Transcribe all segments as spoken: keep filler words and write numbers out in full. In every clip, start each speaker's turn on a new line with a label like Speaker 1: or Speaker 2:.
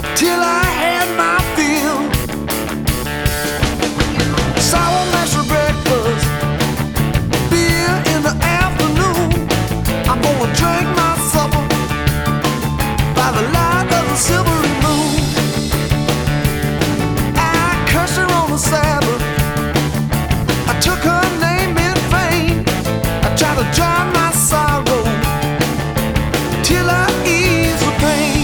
Speaker 1: till I had my fill. Sour mash for breakfast, beer in the afternoon. I'm gonna drink my supper by the light of the silvery moon. I cursed her on the Sabbath, I took her name in vain. I tried to drown my sorrow till I ease the pain.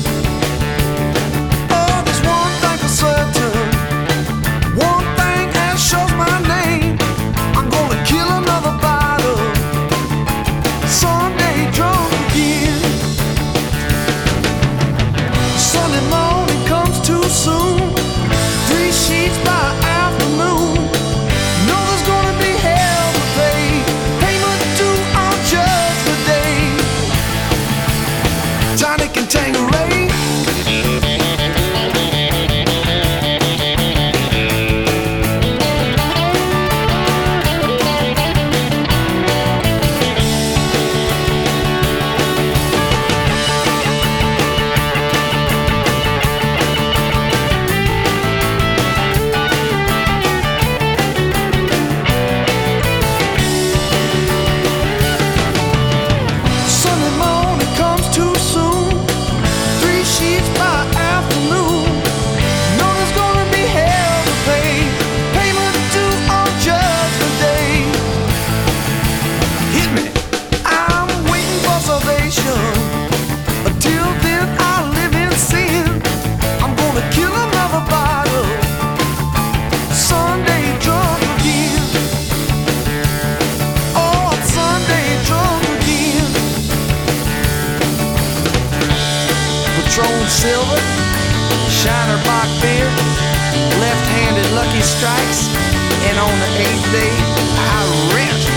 Speaker 1: Oh, there's one thing for certain, one thing that shows my name. I'm gonna kill another bottle, Sunday drunk again. Sunday morning comes too soon, three sheets by afternoon. Know there's gonna be hell to pay, payment due on Judgment Day. Tonic and Tanqueray, Sunday morning comes too soon, three sheets by afternoon. Know there's gonna be hell to pay, payment due on Judgment Day. Hit me, I'm waiting for salvation. Until then I live in sin. I'm gonna kill another bottle, Sunday drunk again. Oh, I'm Sunday drunk again. Patron Silver, Shiner Bock beer, left-handed lucky strikes, and on the eighth day I rest.